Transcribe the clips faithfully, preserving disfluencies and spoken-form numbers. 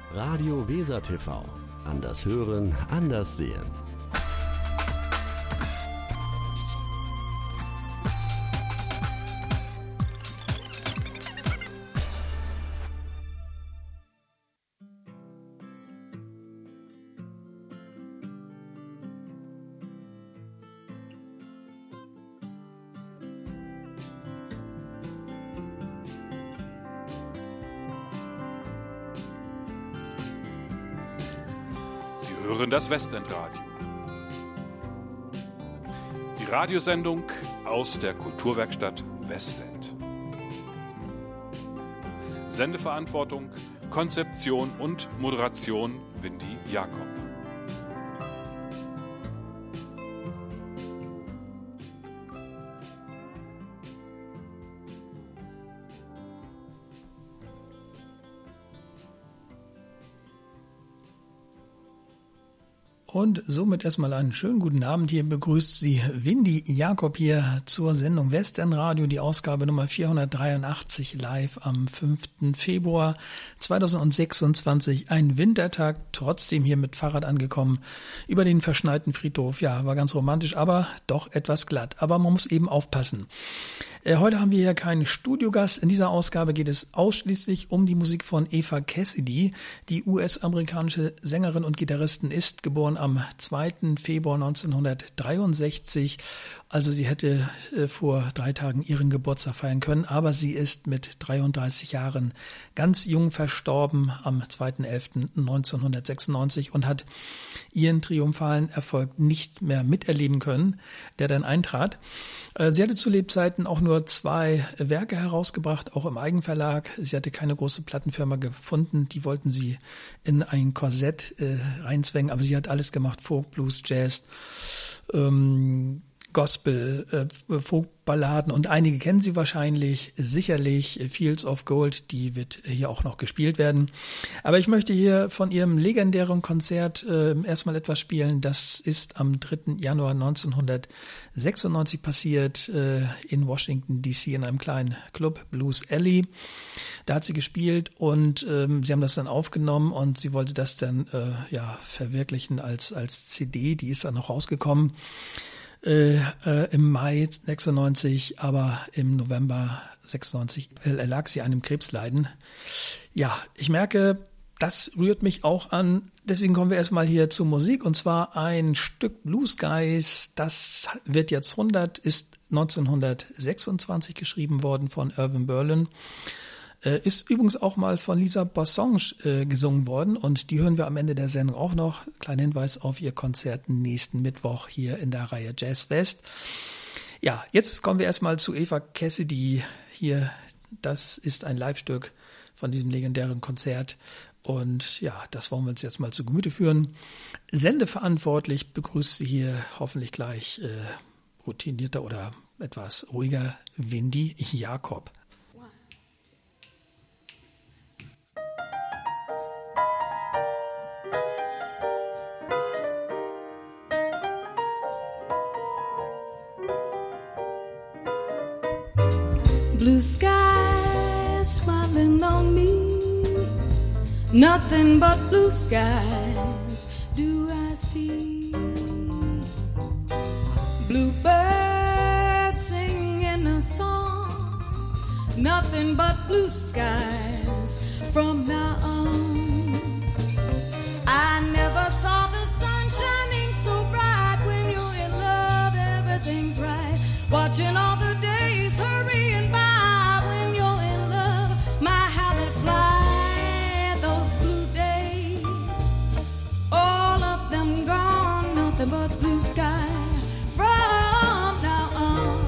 Radio Weser T V. Anders hören, anders sehen. Hören das Westendradio. Die Radiosendung aus der Kulturwerkstatt Westend. Sendeverantwortung, Konzeption und Moderation Windy Jakob. Und somit erstmal einen schönen guten Abend. Hier begrüßt Sie Windy Jakob hier zur Sendung Westernradio, die Ausgabe Nummer vierhundertdreiundachtzig live am fünften Februar zweitausendsechsundzwanzig. Ein Wintertag, trotzdem hier mit Fahrrad angekommen, über den verschneiten Friedhof. Ja, war ganz romantisch, aber doch etwas glatt. Aber man muss eben aufpassen. Äh, heute haben wir hier keinen Studiogast. In dieser Ausgabe geht es ausschließlich um die Musik von Eva Cassidy. Die U S-amerikanische Sängerin und Gitarristin ist geboren am zweiten Februar neunzehnhundertdreiundsechzig. Also sie hätte äh, vor drei Tagen ihren Geburtstag feiern können, aber sie ist mit dreiunddreißig Jahren ganz jung verstorben am zweiten elften neunzehnhundertsechsundneunzig und hat ihren triumphalen Erfolg nicht mehr miterleben können, der dann eintrat. Äh, sie hatte zu Lebzeiten auch nur zwei Werke herausgebracht, auch im Eigenverlag. Sie hatte keine große Plattenfirma gefunden, die wollten sie in ein Korsett äh, reinzwängen, aber sie hat alles gemacht, Folk, Blues, Jazz, ähm, Gospel, äh, Folkballaden und einige kennen Sie wahrscheinlich, sicherlich Fields of Gold, die wird hier auch noch gespielt werden. Aber ich möchte hier von ihrem legendären Konzert äh, erstmal etwas spielen. Das ist am dritten Januar neunzehnhundertsechsundneunzig passiert äh, in Washington D C in einem kleinen Club, Blues Alley. Da hat sie gespielt und ähm, sie haben das dann aufgenommen und sie wollte das dann äh, ja verwirklichen als als C D. Die ist dann noch rausgekommen. Äh, äh, im Mai sechsundneunzig, aber im November sechsundneunzig erlag sie einem Krebsleiden. Ja, ich merke, das rührt mich auch an. Deswegen kommen wir erstmal hier zur Musik und zwar ein Stück Blue Skies. Das wird jetzt hundert, ist neunzehnhundertsechsundzwanzig geschrieben worden von Irving Berlin. Ist übrigens auch mal von Lisa Bossonge äh, gesungen worden und die hören wir am Ende der Sendung auch noch. Kleiner Hinweis auf ihr Konzert nächsten Mittwoch hier in der Reihe Jazz West. Ja, jetzt kommen wir erstmal zu Eva Cassidy hier. Das ist ein Live-Stück von diesem legendären Konzert und ja, das wollen wir uns jetzt mal zu Gemüte führen. Sendeverantwortlich begrüßt sie hier hoffentlich gleich äh, routinierter oder etwas ruhiger Windy Jakob. Blue skies smiling on me, nothing but blue skies do I see. Bluebirds singing a song, nothing but blue skies from now on. I never saw the sun shining so bright. When you're in love, everything's right. Watching all the days hurrying by. When you're in love, my how they fly. Those blue days, all of them gone. Nothing but blue sky from now on.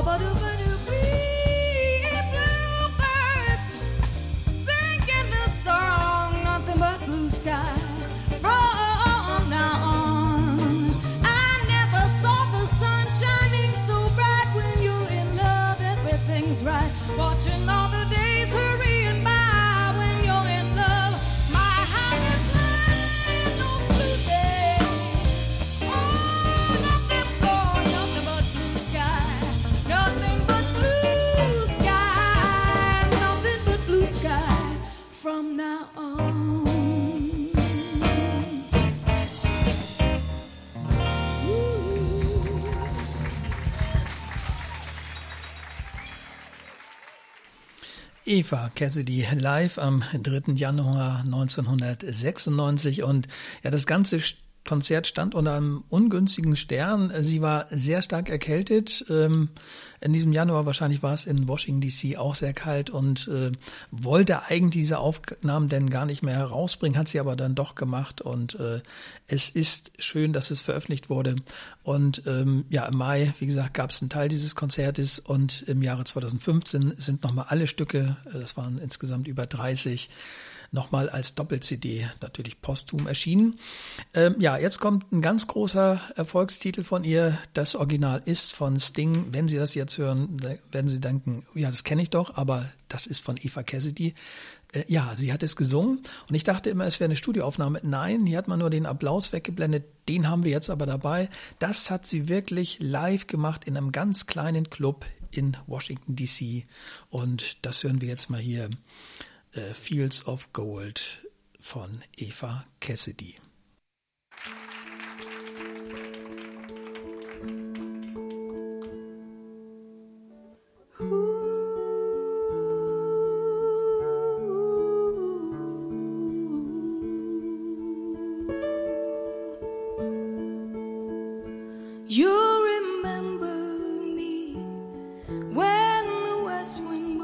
Eva Cassidy live am dritten Januar neunzehnhundertsechsundneunzig und ja, das ganze Konzert stand unter einem ungünstigen Stern. Sie war sehr stark erkältet. In diesem Januar, wahrscheinlich war es in Washington D C auch sehr kalt und äh, wollte eigentlich diese Aufnahmen denn gar nicht mehr herausbringen, hat sie aber dann doch gemacht und äh, es ist schön, dass es veröffentlicht wurde. Und ähm, ja, im Mai, wie gesagt, gab es einen Teil dieses Konzertes und im Jahre zweitausendfünfzehn sind nochmal alle Stücke, das waren insgesamt über dreißig, nochmal als Doppel-C D, natürlich posthum erschienen. Ähm, ja, jetzt kommt ein ganz großer Erfolgstitel von ihr. Das Original ist von Sting. Wenn Sie das jetzt hören, werden Sie denken, ja, das kenne ich doch, aber das ist von Eva Cassidy. Äh, ja, sie hat es gesungen und ich dachte immer, es wäre eine Studioaufnahme. Nein, hier hat man nur den Applaus weggeblendet. Den haben wir jetzt aber dabei. Das hat sie wirklich live gemacht in einem ganz kleinen Club in Washington D C und das hören wir jetzt mal hier. Uh, Fields of Gold von Eva Cassidy. You remember me when the west wind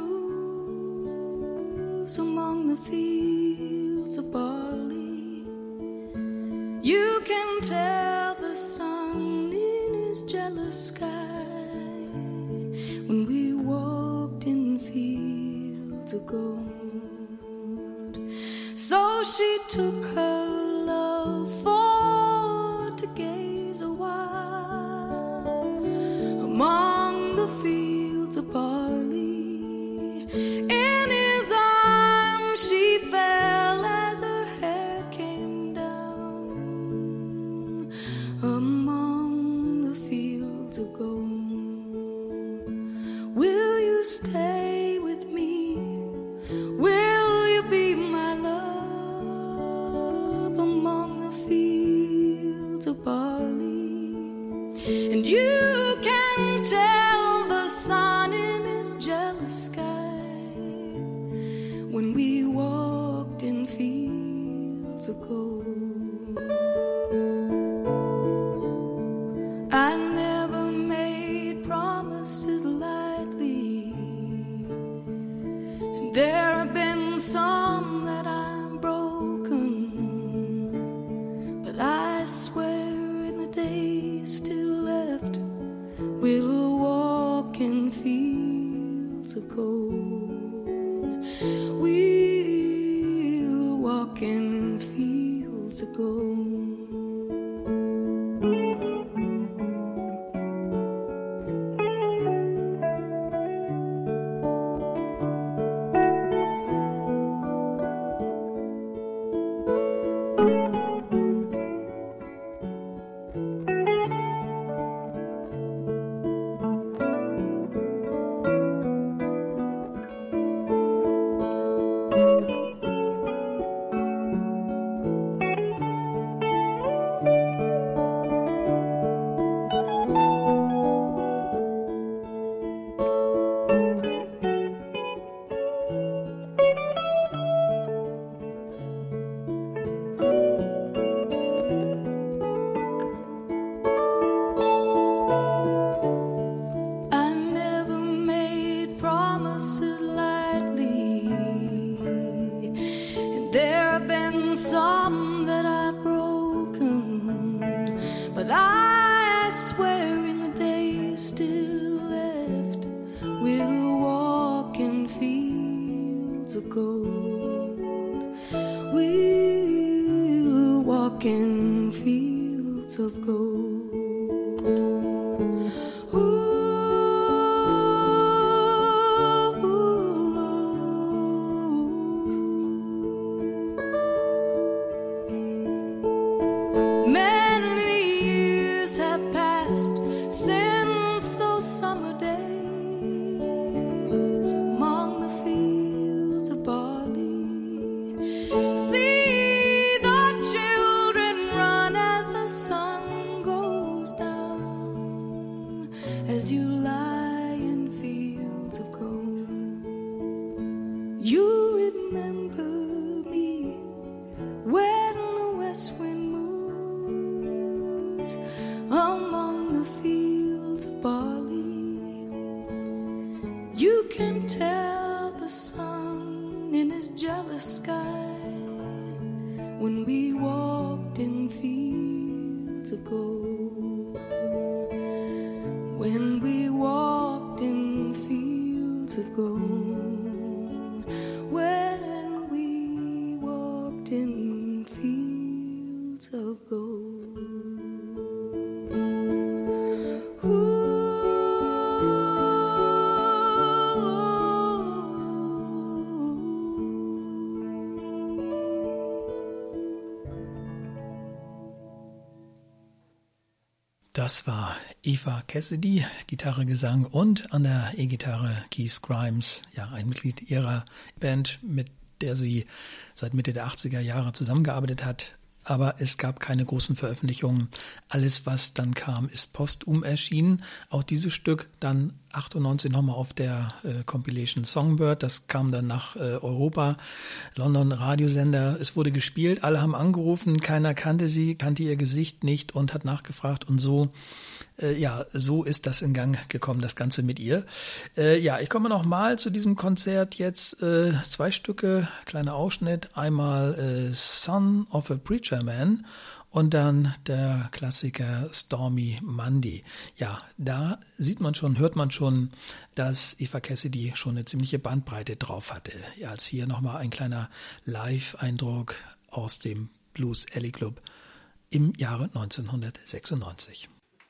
moves among the fields of barley. You can tell the sun in his jealous sky when we walked in fields of gold. So she took her love for to gaze a while among the fields of barley. In his arms she fell as her hair came down among the fields of gold. Will you stay with me? Will you be my love among the fields of barley? And you can tell the sun in his jealous sky when we walked in fields of gold. I never made promises lightly, and there have been some that I've broken, but I swear in the days still left we'll walk in fields of gold. We'll walk in fields of gold. But I swear in the days still left fields of gold. Das war Eva Cassidy, Gitarre, Gesang und an der E-Gitarre Keith Grimes, ja, ein Mitglied ihrer Band, mit der sie seit Mitte der achtziger Jahre zusammengearbeitet hat. Aber es gab keine großen Veröffentlichungen. Alles, was dann kam, ist posthum erschienen. Auch dieses Stück dann achtundneunzig nochmal auf der äh, Compilation Songbird. Das kam dann nach äh, Europa, London Radiosender. Es wurde gespielt, alle haben angerufen, keiner kannte sie, kannte ihr Gesicht nicht und hat nachgefragt. Und so, äh, ja, so ist das in Gang gekommen, das Ganze mit ihr. Äh, ja, ich komme nochmal zu diesem Konzert jetzt. Äh, zwei Stücke, kleiner Ausschnitt. Einmal äh, Son of a Preacher Man und dann der Klassiker Stormy Monday. Ja, da sieht man schon, hört man schon, dass Eva Cassidy schon eine ziemliche Bandbreite drauf hatte. Ja, als hier nochmal ein kleiner Live-Eindruck aus dem Blues Alley Club im Jahre neunzehnhundertsechsundneunzig.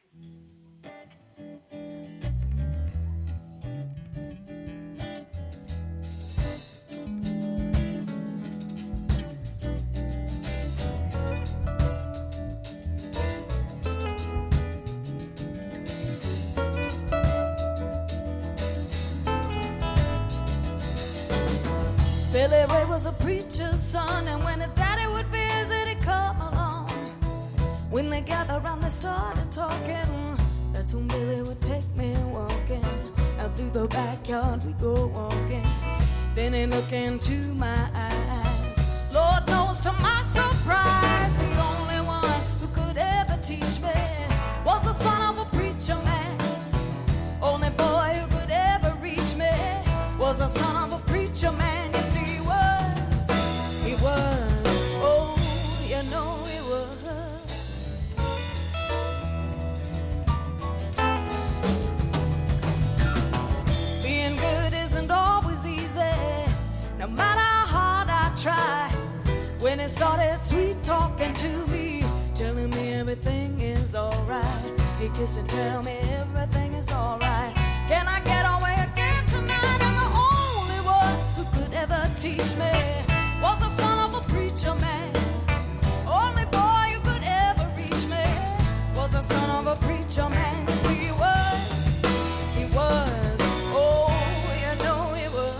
Billy Ray was a preacher's son, and when his daddy would visit, he'd come along. When they gathered around, they started talking. That's when Billy would take me walking. Out through the backyard we go walking. Then he'd look into my eyes. Lord knows, to my surprise, the only one who could ever teach me was the son of a preacher man. Only boy who could ever reach me was the son of a preacher man. Was, oh, you know he was. Being good isn't always easy, no matter how hard I try. When it started sweet talking to me, telling me everything is alright, he kissed and tell me everything is alright. Can I get away again tonight? I'm the only one who could ever teach me was the son of a preacher man. Only boy who could ever reach me was the son of a preacher man. Yes, he was, he was, oh, you know he was.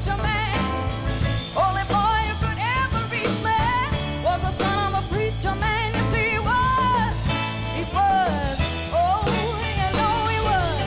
preacher man. Only boy who could ever reach me was the son of a preacher man. You see, he was, he was, oh, you know he was.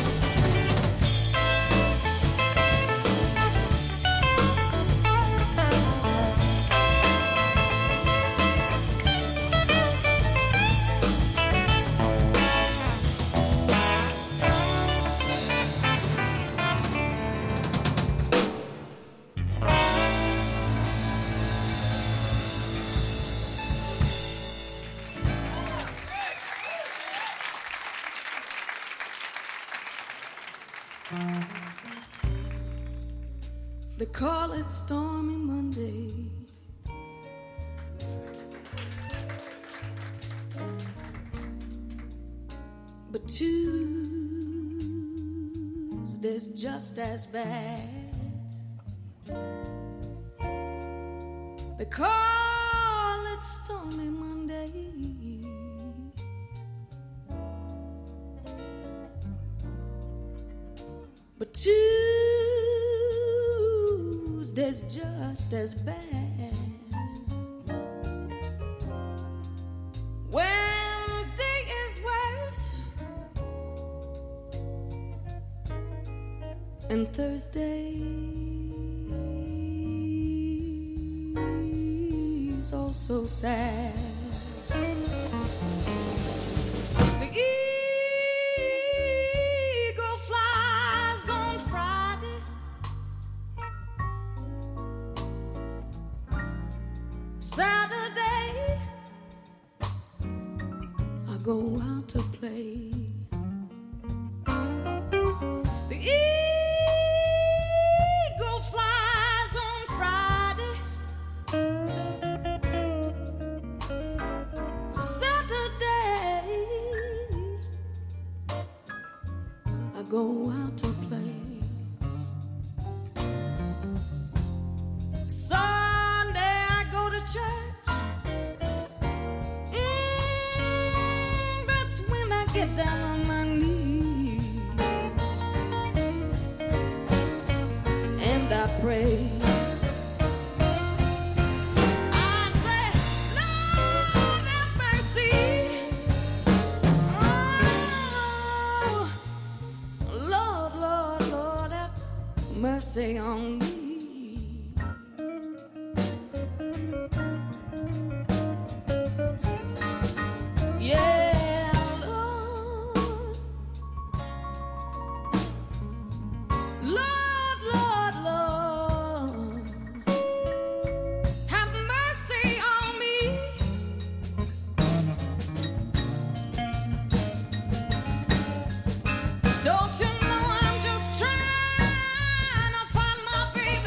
They call it Stormy Monday. But Tuesday's just as bad. They call it Stormy Monday. But Tuesday's just as bad. Wednesday is worse, and Thursday's also sad. The eagle flies on Friday. Saturday, I go out to play. The eagle flies on Friday. Saturday, I go out to play. Sunday, I go to church. Mm, that's when I get down on my knees and I pray. I say, Lord, have mercy. Oh, Lord, Lord, Lord, have mercy on me. Yeah, Lord. Lord, Lord, Lord, have mercy on me. Don't you know I'm just trying to find my baby?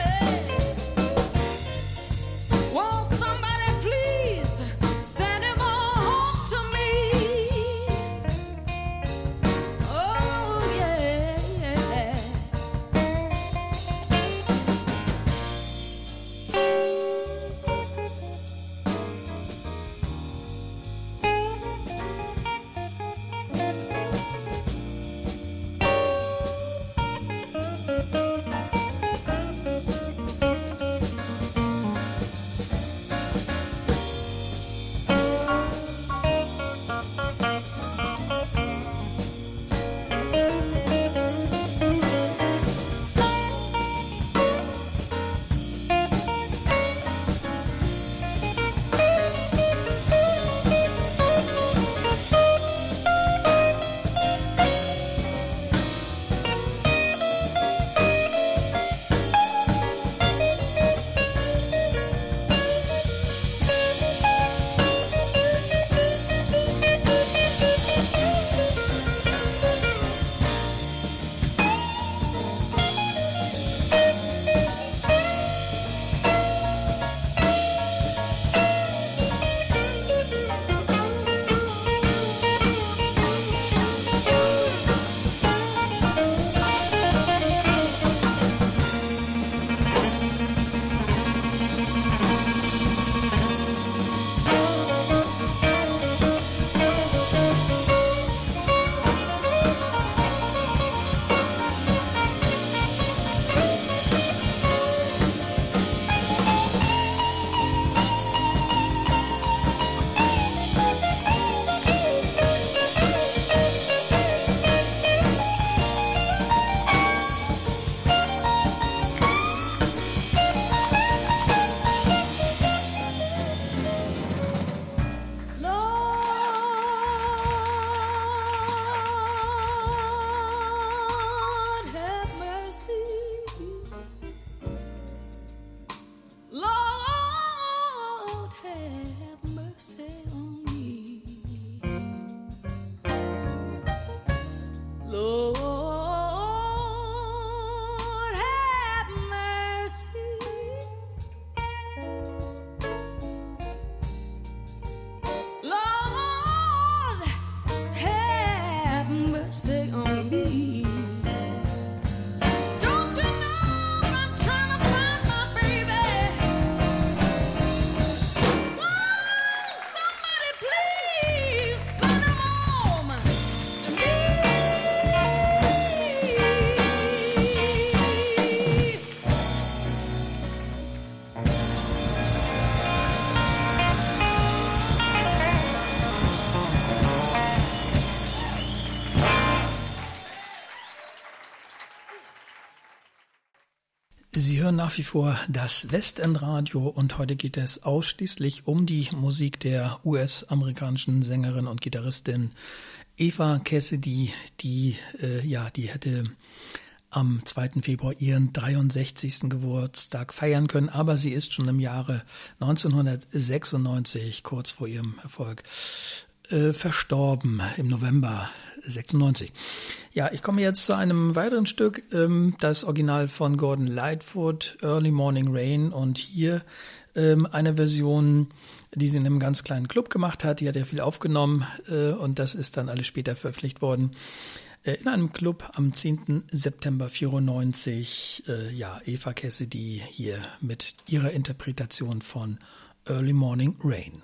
Sie hören nach wie vor das Westendradio und heute geht es ausschließlich um die Musik der U S-amerikanischen Sängerin und Gitarristin Eva Cassidy, die äh, ja, die hätte am zweiten Februar ihren dreiundsechzigsten Geburtstag feiern können, aber sie ist schon im Jahre neunzehnhundertsechsundneunzig, kurz vor ihrem Erfolg, äh, verstorben, im November sechsundneunzig. Ja, ich komme jetzt zu einem weiteren Stück, ähm, das Original von Gordon Lightfoot, Early Morning Rain, und hier ähm, eine Version, die sie in einem ganz kleinen Club gemacht hat. Die hat ja viel aufgenommen äh, und das ist dann alles später veröffentlicht worden. Äh, in einem Club am zehnten September vierundneunzig, äh, ja, Eva Cassidy hier mit ihrer Interpretation von Early Morning Rain.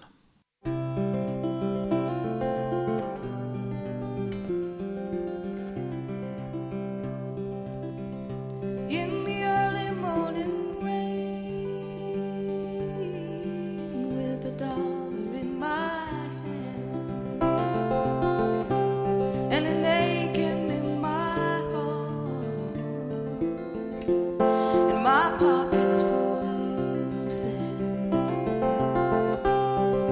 My pockets full of sand.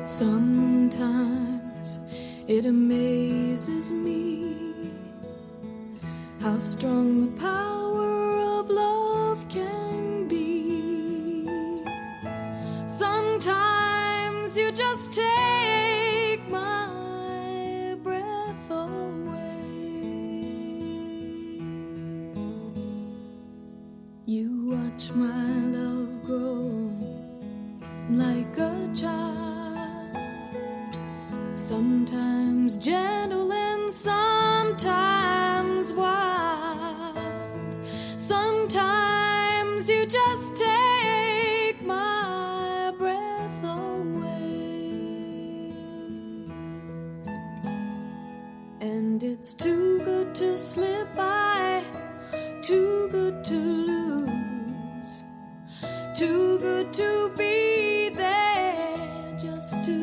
Sometimes it amazes me how strong the power of love can be. Sometimes you just take my breath away. You watch my love grow like a child, sometimes gentle and sometimes wild. Sometimes you just take my breath away, and it's too good to slip by, too good to lose, too good to be there just to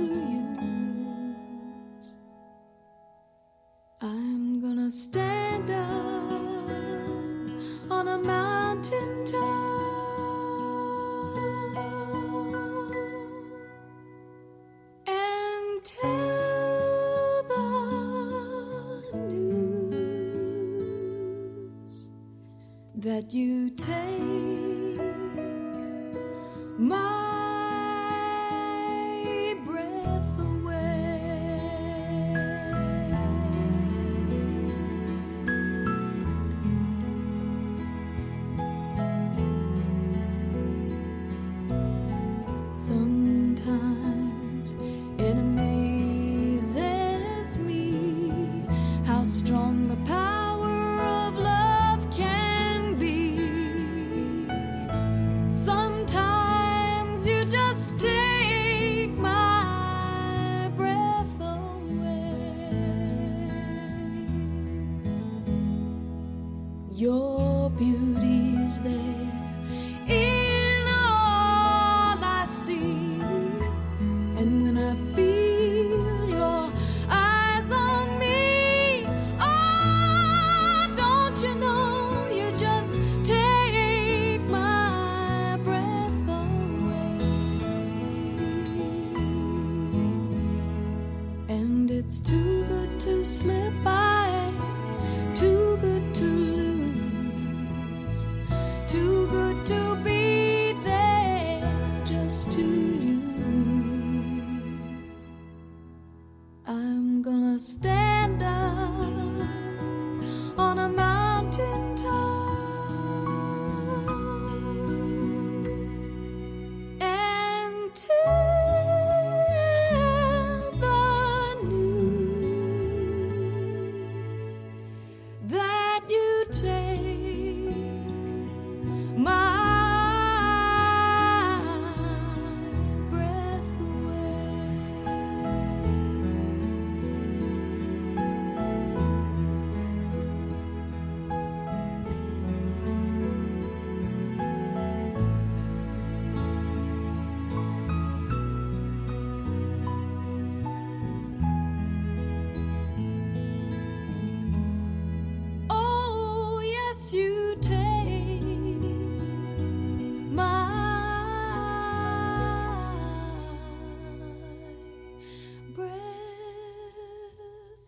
use. I'm gonna stand up on a mountain top and tell the news that you take my breath away. Sometimes it amazes me how strong the power of love can be. Sometimes you just take my breath away. Your beauty's there in all I see, and when I feel your eyes on me, oh, don't you know you just take my breath away. And it's too good to slip by, too good to lose, too good to be there just to use. I'm gonna stand up on a mountain top and tell the news that you take my breath away. Oh, yes, you take my breath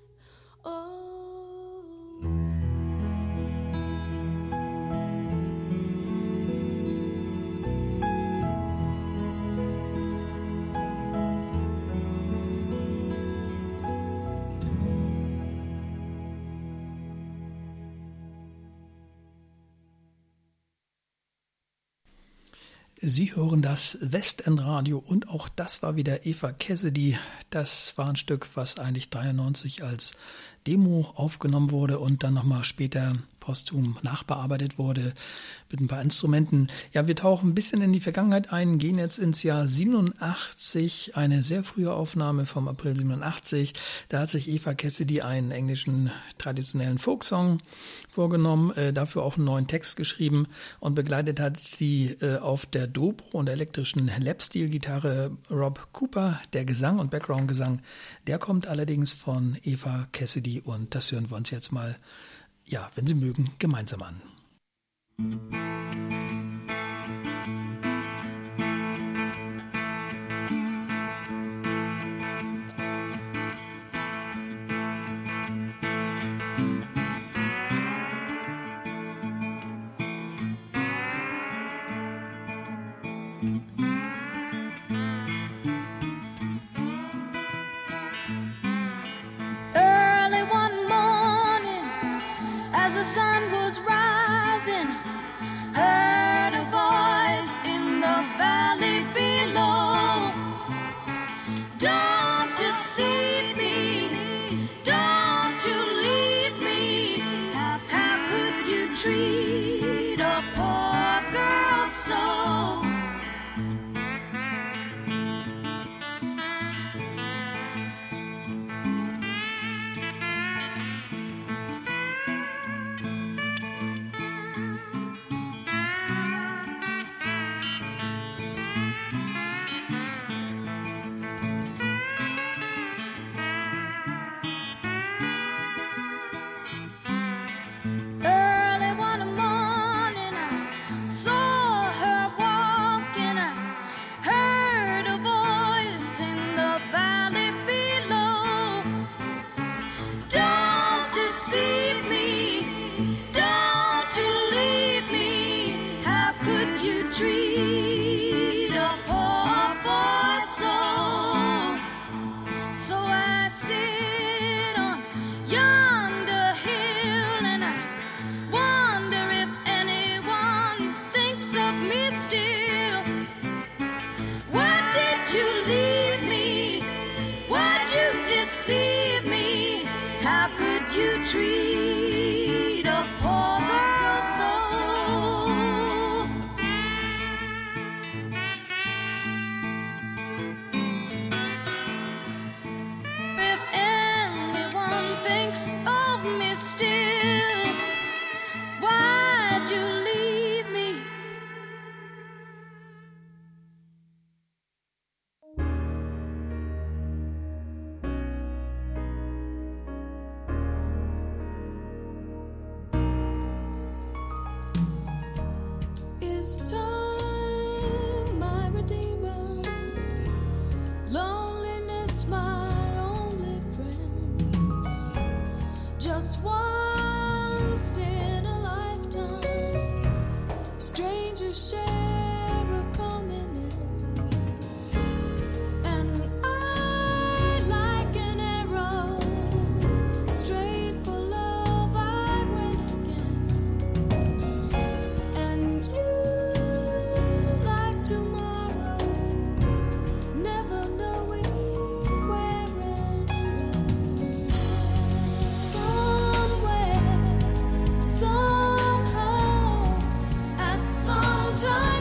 Sie hören das Westendradio und auch das war wieder Eva Cassidy. Das war ein Stück, was eigentlich dreiundneunzig als Demo aufgenommen wurde und dann nochmal später posthum nachbearbeitet wurde mit ein paar Instrumenten. Ja, wir tauchen ein bisschen in die Vergangenheit ein, gehen jetzt ins Jahr siebenundachtzig, eine sehr frühe Aufnahme vom April siebenundachtzig. Da hat sich Eva Cassidy einen englischen traditionellen Folksong vorgenommen, äh, dafür auch einen neuen Text geschrieben und begleitet hat sie äh, auf der Dobro und elektrischen Lapsteel-Gitarre Rob Cooper. Der Gesang und Background-Gesang, der kommt allerdings von Eva Cassidy und das hören wir uns jetzt mal, ja, wenn Sie mögen, gemeinsam an. Early one morning, as the sun was rising, heard a voice in the valley below. Don't deceive me, don't you leave me. How, how could you treat a poor girl so? Early one morning, I saw her walking. I heard a voice in the valley below. Don't deceive me, don't you leave me. How could you treat a poor boy so? So I sit on yonder hill and I wonder if anyone thinks of me still. Why did you leave me? Why'd you deceive me? How could you treat a poor girl so? If anyone thinks of me still, why'd you leave me? It's time, my redeemer. Loneliness, my only friend. Just once in a lifetime, strangers share a coming in. And I, like an arrow, straight for love I went again. And you, like tomorrow, never knowing where and when. Somewhere, somehow, at some time.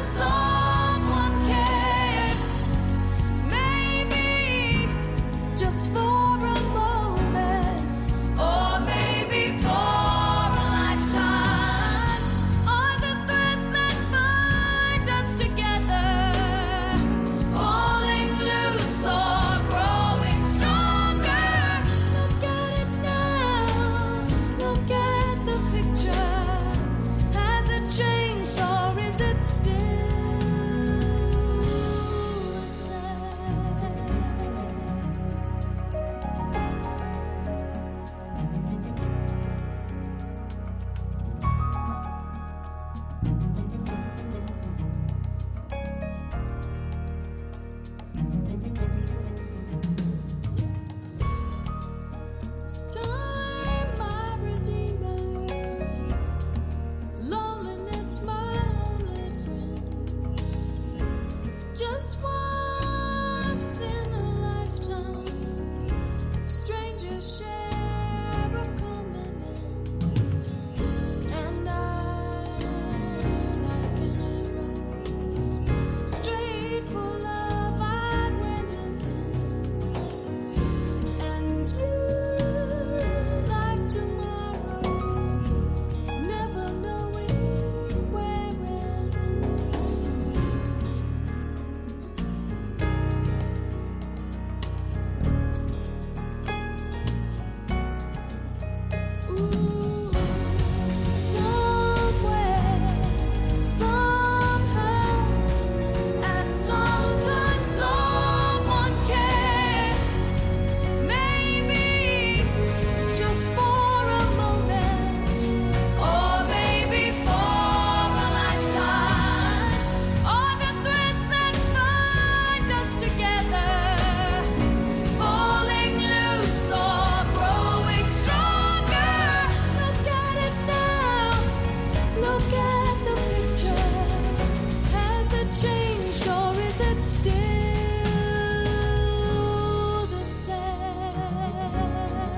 the same.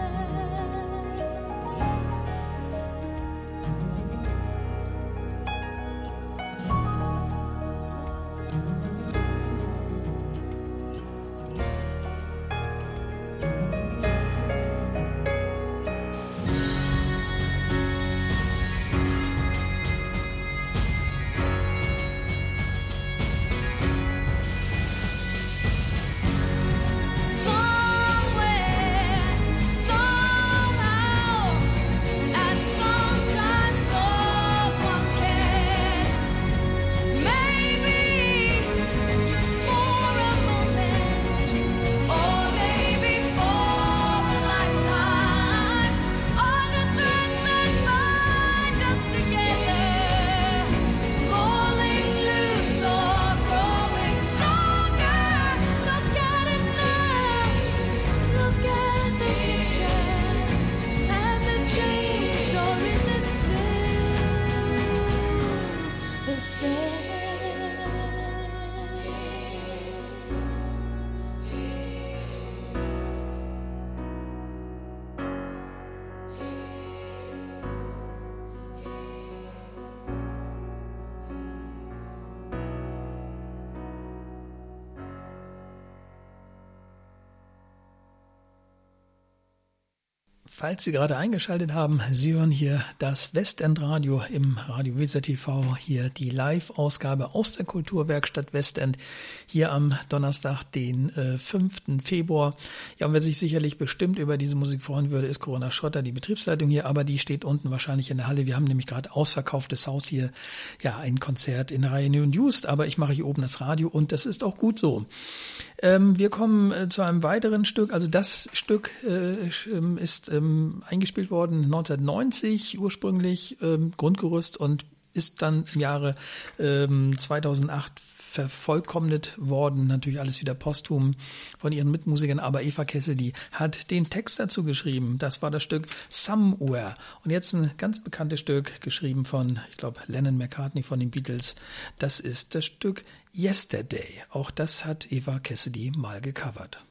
Falls Sie gerade eingeschaltet haben, Sie hören hier das Westendradio im Radio Weser T V, hier die Live-Ausgabe aus der Kulturwerkstatt Westend, hier am Donnerstag, den äh, fünften Februar. Ja, und wer sich sicherlich bestimmt über diese Musik freuen würde, ist Corona Schotter, die Betriebsleitung hier, aber die steht unten wahrscheinlich in der Halle. Wir haben nämlich gerade ausverkauftes Haus hier, ja, ein Konzert in der Reihe New and Used, aber ich mache hier oben das Radio und das ist auch gut so. Ähm, wir kommen äh, zu einem weiteren Stück, also das Stück äh, ist ähm, eingespielt worden neunzehnhundertneunzig ursprünglich, ähm, Grundgerüst, und ist dann im Jahre ähm, zweitausendacht vervollkommnet worden, natürlich alles wieder posthum von ihren Mitmusikern, aber Eva Cassidy hat den Text dazu geschrieben. Das war das Stück Somewhere. Und jetzt ein ganz bekanntes Stück, geschrieben von, ich glaube, Lennon McCartney von den Beatles. Das ist das Stück Yesterday. Auch das hat Eva Cassidy mal gecovert.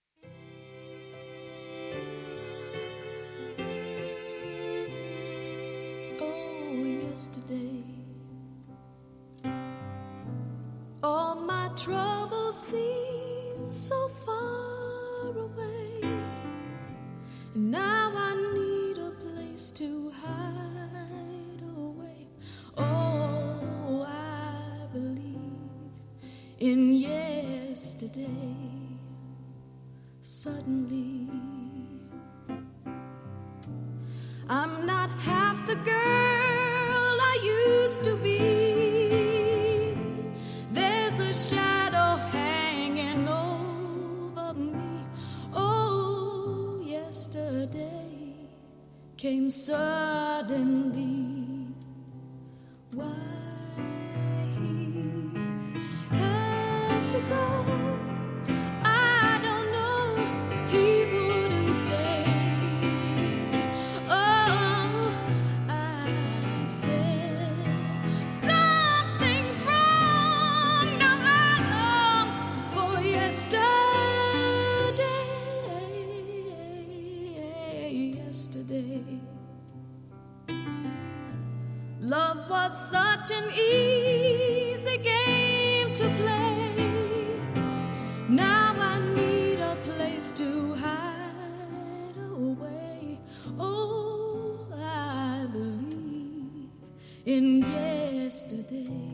Yesterday, all my troubles seem so far away, and now I need a place to hide away. Oh, I believe in yesterday. Suddenly, I'm not half the girl I used to be. There's a shadow hanging over me. Oh, yesterday came suddenly. Why he had to go, I don't know. He wouldn't say. Love was such an easy game to play. Now I need a place to hide away. Oh, I believe in yesterday.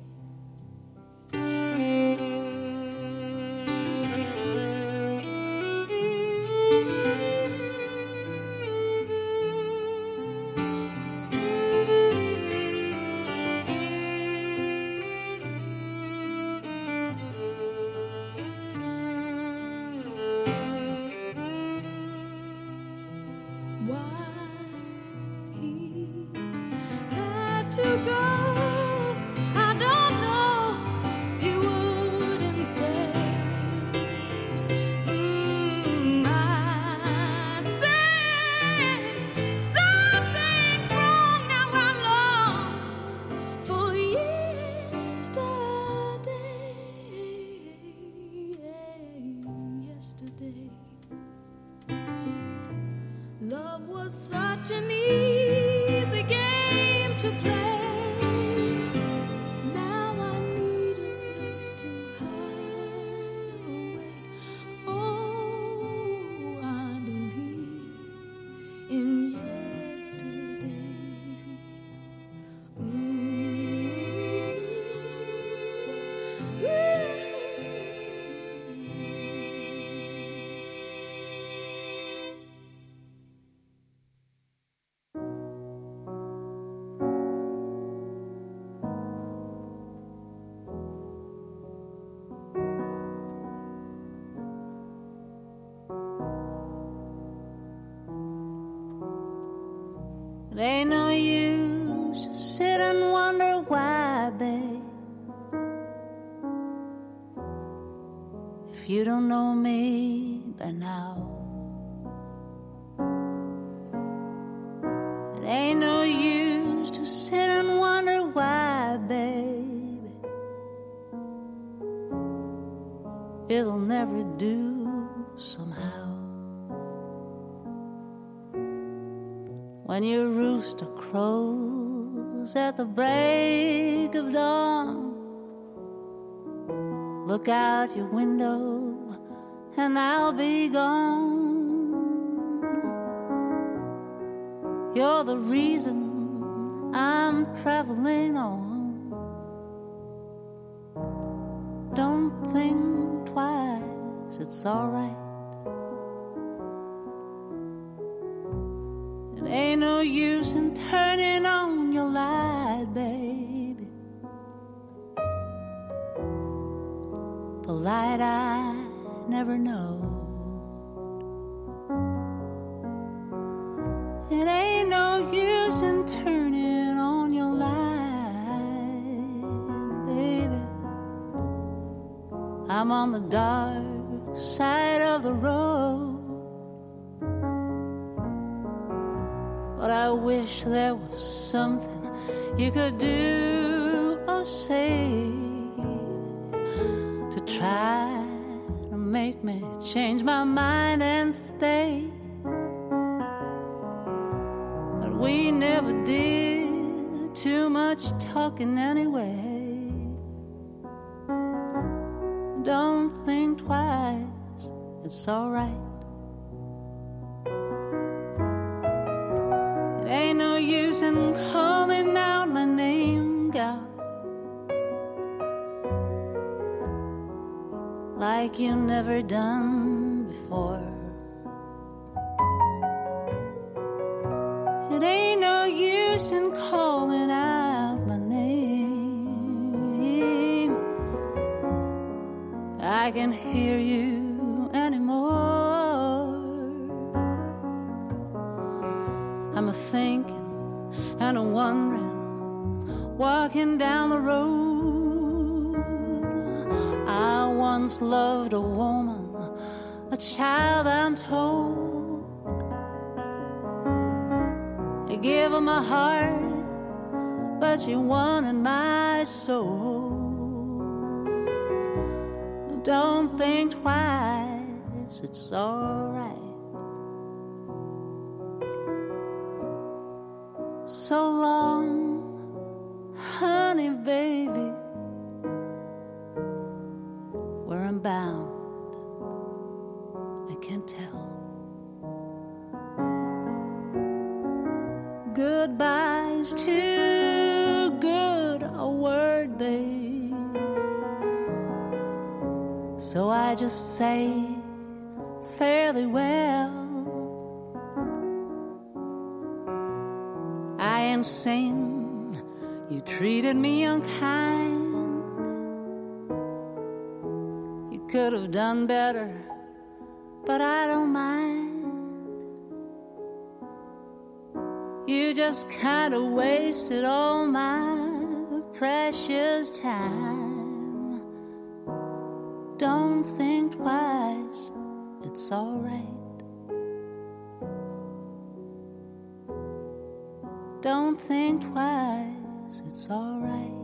To go, I don't know, he wouldn't say. Mm, I said something's wrong, now I long for yesterday. such an easy game to play. Now I need a place to hide away. Oh, I believe in yesterday. It ain't no use to sit and wonder why, babe. If you don't know me by now, it ain't no use to sit and wonder why, baby. It'll never do somehow. When your rooster crows at the break of dawn, look out your window and I'll be gone. You're the reason I'm traveling on. Don't think twice, it's alright. Ain't no use in turning on your light, baby. The light I never know. It ain't no use in turning on your light, baby. I'm on the dark side of the road. But I wish there was something you could do or say to try to make me change my mind and stay. But we never did too much talking anyway. Don't think twice, it's alright. Ain't no use in calling out my name, God, like you never done before. It ain't no use in calling out my name. I can hear you anymore. I'm a thinking and a wondering, walking down the road. I once loved a woman, a child I'm told. I gave her my heart, but she wanted my soul. Don't think twice, it's alright. So long, honey, baby, where I'm bound, I can't tell. Goodbye's too good a word, babe, so I just say fairly well. I ain't saying you treated me unkind. You could have done better, but I don't mind. You just kind of wasted all my precious time. Don't think twice, it's alright. Don't think twice, it's alright.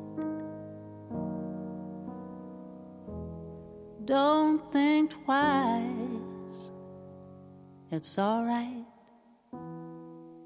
Don't think twice, it's alright.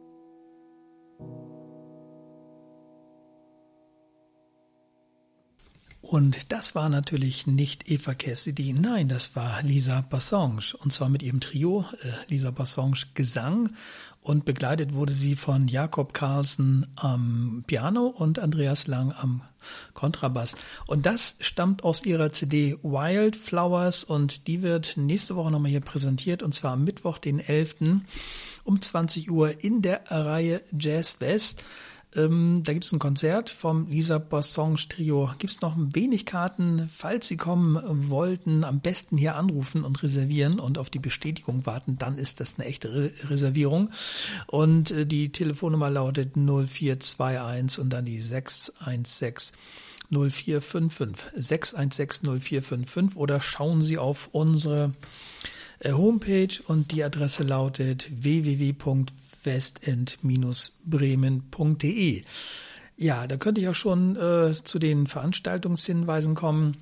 Und das war natürlich nicht Eva Cassidy, nein, das war Lisa Bassange. Und zwar mit ihrem Trio, äh, Lisa Bassange Gesang. Und begleitet wurde sie von Jakob Carlsen am Piano und Andreas Lang am Kontrabass. Und das stammt aus ihrer C D Wildflowers und die wird nächste Woche nochmal hier präsentiert. Und zwar am Mittwoch, den elften um zwanzig Uhr in der Reihe Jazz West. Ähm, da gibt es ein Konzert vom Lisa Bassange Trio. Gibt es noch ein wenig Karten, falls Sie kommen wollten, am besten hier anrufen und reservieren und auf die Bestätigung warten, dann ist das eine echte Re- Reservierung. Und äh, die Telefonnummer lautet null vier zwei eins und dann die sechs eins sechs null vier fünf fünf, sechs eins sechs null vier fünf fünf oder schauen Sie auf unsere äh, Homepage und die Adresse lautet w w w punkt westend bremen punkt d e. Ja, da könnte ich auch schon äh, zu den Veranstaltungshinweisen kommen.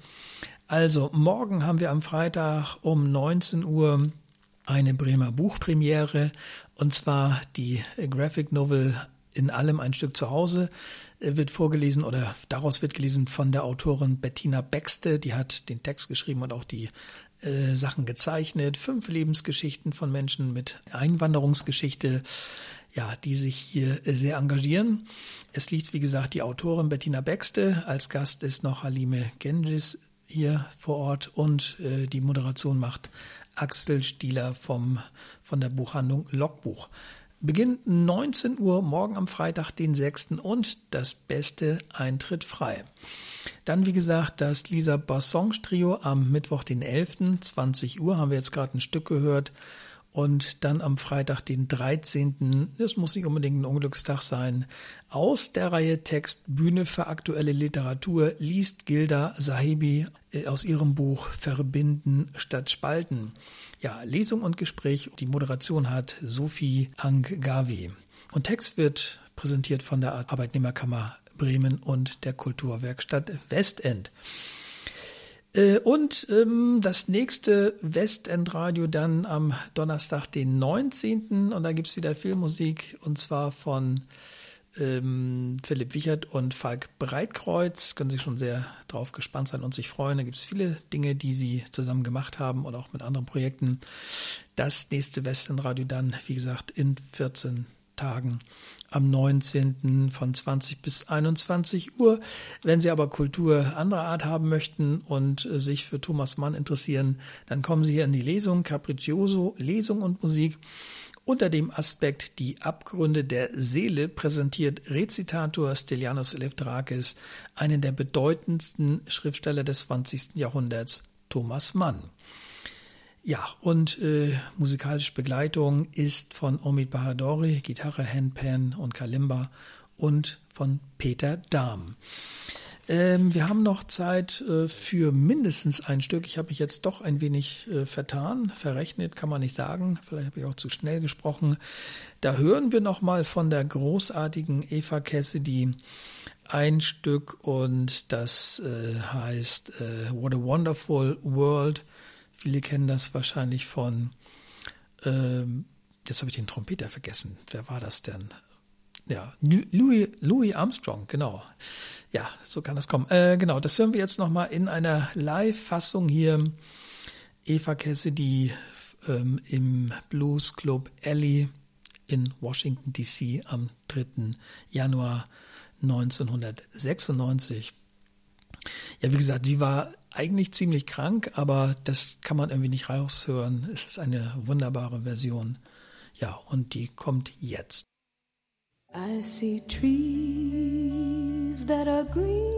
Also morgen haben wir am Freitag um neunzehn Uhr eine Bremer Buchpremiere und zwar die Graphic Novel In allem ein Stück zu Hause äh, wird vorgelesen oder daraus wird gelesen von der Autorin Bettina Baxte, die hat den Text geschrieben und auch die Äh, Sachen gezeichnet, fünf Lebensgeschichten von Menschen mit Einwanderungsgeschichte, ja, die sich hier äh, sehr engagieren. Es liegt, wie gesagt, die Autorin Bettina Baxte, als Gast ist noch Halime Genghis hier vor Ort und äh, die Moderation macht Axel Stieler vom, von der Buchhandlung Logbuch. Beginn neunzehn Uhr, morgen am Freitag, den sechsten und das beste Eintritt frei. Dann, wie gesagt, das Lisa Bassange Trio am Mittwoch, den elften zwanzig Uhr, haben wir jetzt gerade ein Stück gehört. Und dann am Freitag, den dreizehnten das muss nicht unbedingt ein Unglückstag sein, aus der Reihe Text Bühne für aktuelle Literatur liest Gilda Sahibi aus ihrem Buch Verbinden statt Spalten. Ja, Lesung und Gespräch. Die Moderation hat Sophie Ang-Gavi. Und Text wird präsentiert von der Arbeitnehmerkammer Bremen und der Kulturwerkstatt Westend. Äh, und ähm, das nächste Westendradio dann am Donnerstag, den neunzehnten Und da gibt's wieder Filmmusik und zwar von ähm, Philipp Wichert und Falk Breitkreuz. Können sich schon sehr drauf gespannt sein und sich freuen. Da gibt's viele Dinge, die sie zusammen gemacht haben und auch mit anderen Projekten. Das nächste Westendradio dann, wie gesagt, in vierzehn Tagen am neunzehnten von zwanzig bis einundzwanzig Uhr. Wenn Sie aber Kultur anderer Art haben möchten und sich für Thomas Mann interessieren, dann kommen Sie hier in die Lesung Capriccioso, Lesung und Musik. Unter dem Aspekt Die Abgründe der Seele präsentiert Rezitator Stylianos Elefthrakis einen der bedeutendsten Schriftsteller des zwanzigsten Jahrhunderts, Thomas Mann. Ja, und äh, musikalische Begleitung ist von Omid Bahadori, Gitarre, Handpan und Kalimba und von Peter Dahm. Ähm, wir haben noch Zeit äh, für mindestens ein Stück. Ich habe mich jetzt doch ein wenig äh, vertan, verrechnet, kann man nicht sagen. Vielleicht habe ich auch zu schnell gesprochen. Da hören wir noch mal von der großartigen Eva Cassidy ein Stück und das äh, heißt äh, What a Wonderful World. Viele kennen das wahrscheinlich von, ähm, jetzt habe ich den Trompeter vergessen. Wer war das denn? Ja, Louis, Louis Armstrong, genau. Ja, so kann das kommen. Äh, genau, das hören wir jetzt nochmal in einer Live-Fassung hier. Eva Cassidy ähm, im Blues Club Alley in Washington D C am dritten Januar neunzehnhundertsechsundneunzig. Ja, wie gesagt, sie war eigentlich ziemlich krank, aber das kann man irgendwie nicht raushören. Es ist eine wunderbare Version. Ja, und die kommt jetzt. I see trees that are green,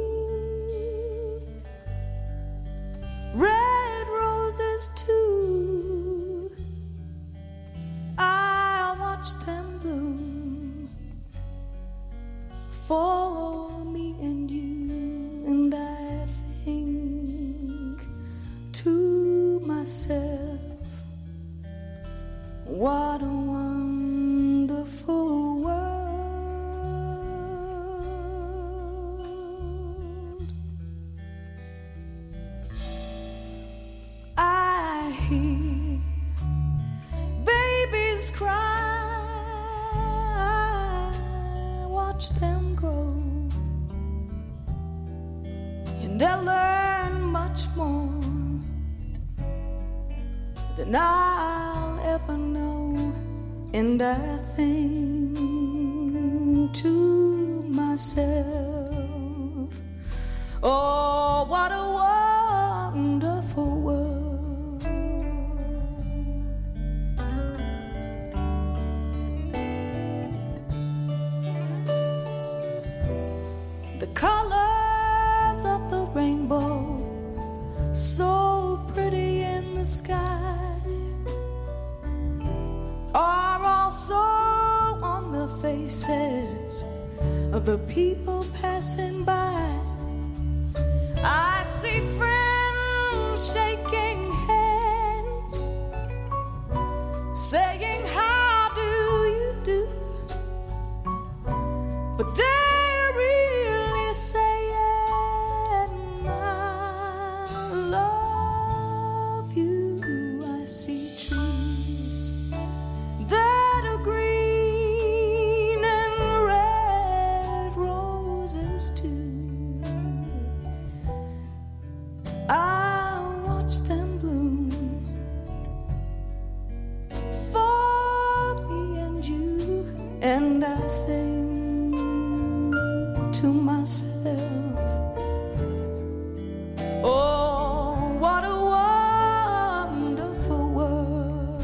red roses too. I watch them bloom for me and you, and I think to myself, what a wonderful world. I hear babies cry, I watch them grow and they'll learn much more than I'll ever know. And I think to myself, oh, what a wonderful world. The colors of the rainbow, so pretty in the sky, are also on the faces of the people passing by. I see friends shaking hands, saying, how do you do? But they're really saying, I love you. I see trees that are green and red roses too. I'll watch them bloom for me and you, and I think to myself, oh, what a wonderful world.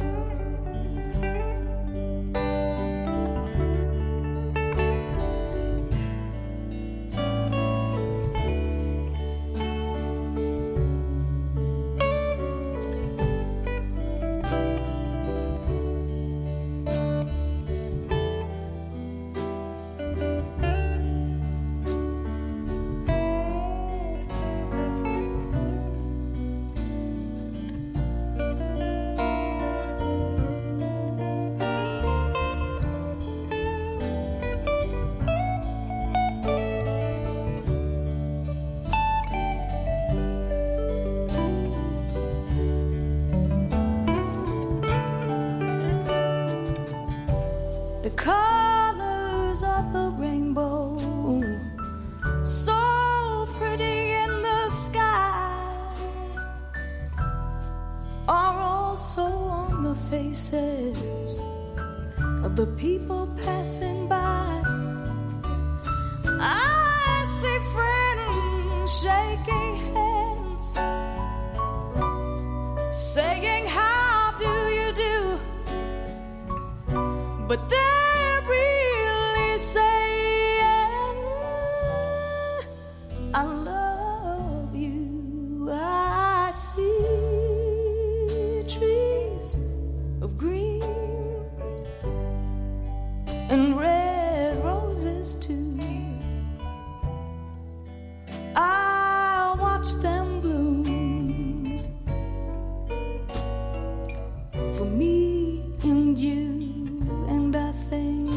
The colors of the rainbow, so pretty in the sky, are also on the faces of the people passing by. I see friends shaking hands, saying, how do you do? But they're really saying, I love you. I see trees of green and red roses too. I watch them bloom for me and you. And I think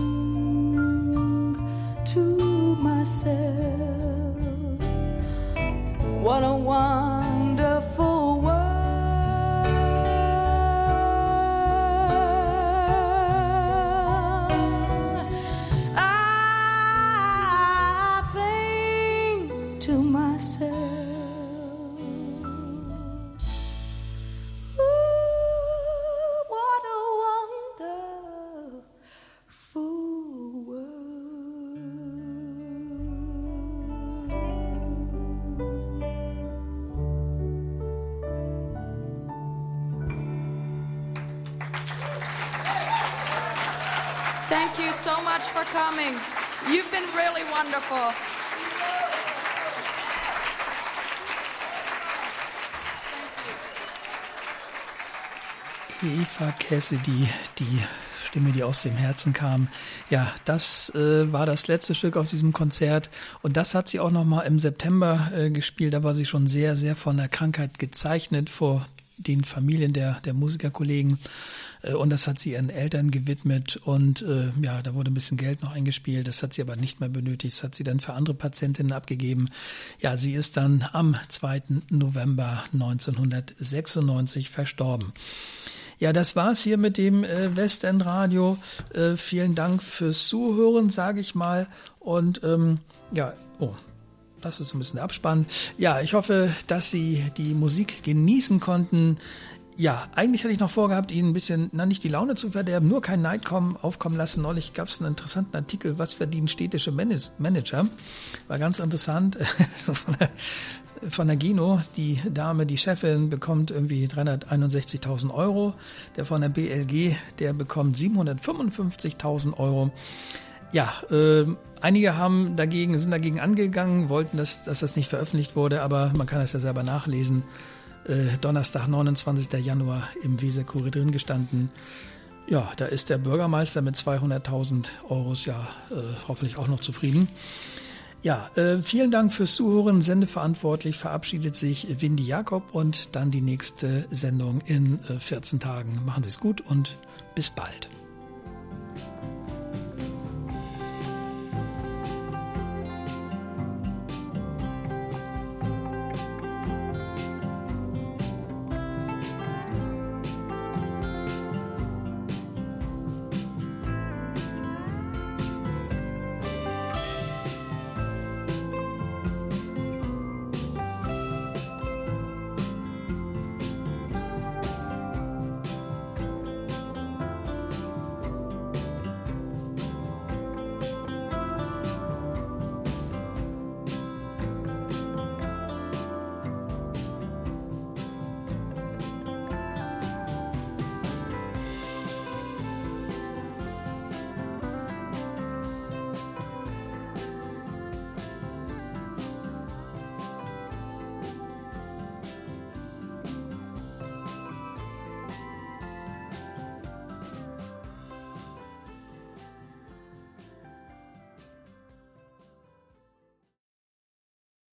to myself, what a wonderful world. I think to myself, Thank you so much for coming. You've been really wonderful. Eva Cassidy, die Stimme, die aus dem Herzen kam. Ja, das äh, war das letzte Stück auf diesem Konzert. Und das hat sie auch nochmal im September äh, gespielt. Da war sie schon sehr, sehr von der Krankheit gezeichnet vor den Familien der, der Musikerkollegen. Und das hat sie ihren Eltern gewidmet und äh, ja, da wurde ein bisschen Geld noch eingespielt, das hat sie aber nicht mehr benötigt, das hat sie dann für andere Patientinnen abgegeben. Ja, sie ist dann am zweiten November neunzehnhundertsechsundneunzig verstorben. Ja, das war's hier mit dem äh, Westendradio. Äh, vielen Dank fürs Zuhören, sage ich mal. Und ähm, ja, oh, Das ist ein bisschen der Abspann. Ja, ich hoffe, dass Sie die Musik genießen konnten. Ja, eigentlich hatte ich noch vorgehabt, Ihnen ein bisschen, na nicht die Laune zu verderben, nur kein Neid kommen, aufkommen lassen. Neulich gab es einen interessanten Artikel, was verdienen städtische Manager. War ganz interessant. Von der Gino, die Dame, die Chefin, bekommt irgendwie dreihunderteinundsechzigtausend Euro. Der von der B L G, der bekommt siebenhundertfünfundfünfzigtausend Euro. Ja, äh, einige haben dagegen, sind dagegen angegangen, wollten, dass, dass das nicht veröffentlicht wurde, aber man kann das ja selber nachlesen. Äh, Donnerstag, neunundzwanzigsten Januar im Weser-Kurier drin gestanden. Ja, da ist der Bürgermeister mit zweihunderttausend Euros ja äh, hoffentlich auch noch zufrieden. Ja, äh, vielen Dank fürs Zuhören. Sendeverantwortlich verabschiedet sich Windy Jakob und dann die nächste Sendung in äh, vierzehn Tagen. Machen Sie es gut und bis bald.